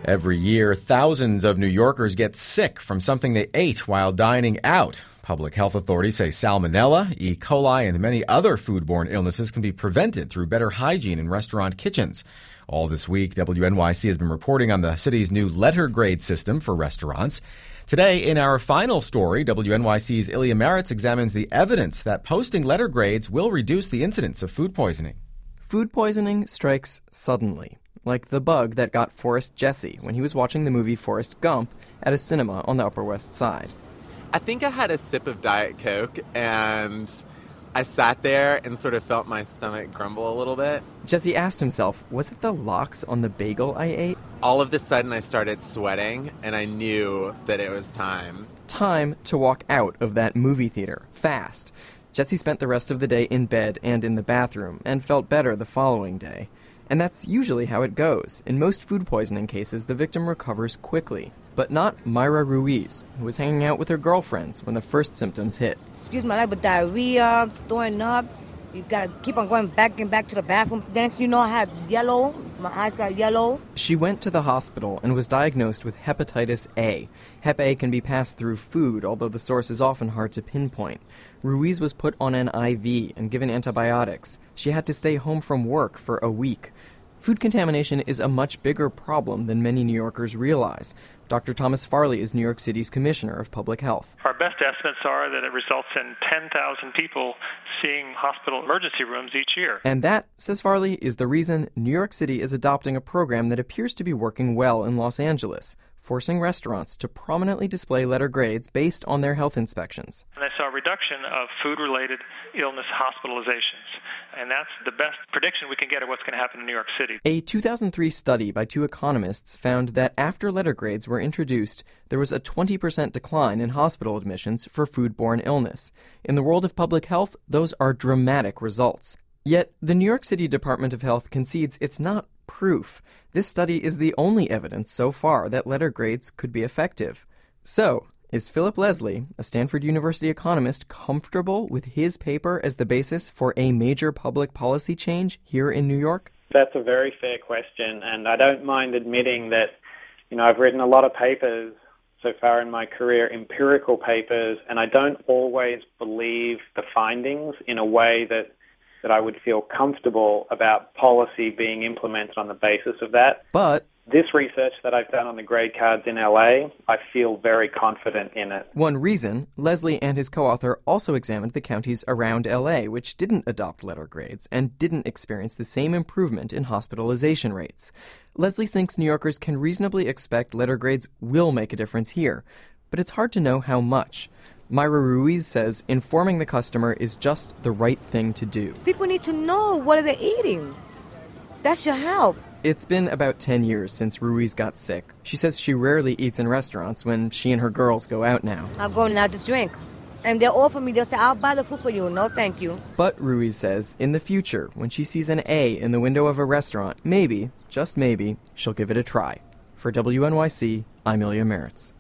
Every year, thousands of New Yorkers get sick from something they ate while dining out. Public health authorities say salmonella, E. coli, and many other foodborne illnesses can be prevented through better hygiene in restaurant kitchens. All this week, WNYC has been reporting on the city's new letter grade system for restaurants. Today, in our final story, WNYC's Ilya Maritz examines the evidence that posting letter grades will reduce the incidence of food poisoning. Food poisoning strikes suddenly, like the bug that got Forrest Jesse when he was watching the movie Forrest Gump at a cinema on the Upper West Side. I think I had a sip of Diet Coke, and I sat there and sort of felt my stomach grumble a little bit. Jesse asked himself, was it the lox on the bagel I ate? All of a sudden, I started sweating, and I knew that it was time. Time to walk out of that movie theater, fast. Jesse spent the rest of the day in bed and in the bathroom, and felt better the following day. And that's usually how it goes. In most food poisoning cases, the victim recovers quickly. But not Myra Ruiz, who was hanging out with her girlfriends when the first symptoms hit. Excuse my life, but diarrhea, throwing up. You gotta keep on going back and back to the bathroom. Next, you know, I had yellow. My eyes got yellow. She went to the hospital and was diagnosed with hepatitis A. Hep A can be passed through food, although the source is often hard to pinpoint. Ruiz was put on an IV and given antibiotics. She had to stay home from work for a week. Food contamination is a much bigger problem than many New Yorkers realize. Dr. Thomas Farley is New York City's Commissioner of Public Health. Our best estimates are that it results in 10,000 people seeing hospital emergency rooms each year. And that, says Farley, is the reason New York City is adopting a program that appears to be working well in Los Angeles, forcing restaurants to prominently display letter grades based on their health inspections. And I saw a reduction of food-related illness hospitalizations. And that's the best prediction we can get of what's going to happen in New York City. A 2003 study by two economists found that after letter grades were introduced, there was a 20% decline in hospital admissions for foodborne illness. In the world of public health, those are dramatic results. Yet, the New York City Department of Health concedes it's not proof. This study is the only evidence so far that letter grades could be effective. So, is Philip Leslie, a Stanford University economist, comfortable with his paper as the basis for a major public policy change here in New York? That's a very fair question, and I don't mind admitting that, I've written a lot of papers so far in my career, empirical papers, and I don't always believe the findings in a way that I would feel comfortable about policy being implemented on the basis of that. But this research that I've done on the grade cards in LA, I feel very confident in it. One reason, Leslie and his co-author also examined the counties around LA, which didn't adopt letter grades and didn't experience the same improvement in hospitalization rates. Leslie thinks New Yorkers can reasonably expect letter grades will make a difference here, but it's hard to know how much. Myra Ruiz says informing the customer is just the right thing to do. People need to know what are they eating. That's your help. It's been about 10 years since Ruiz got sick. She says she rarely eats in restaurants when she and her girls go out now. I'll go now to drink. And they'll offer me, they'll say, I'll buy the food for you. No, thank you. But Ruiz says in the future, when she sees an A in the window of a restaurant, maybe, just maybe, she'll give it a try. For WNYC, I'm Ilya Maritz.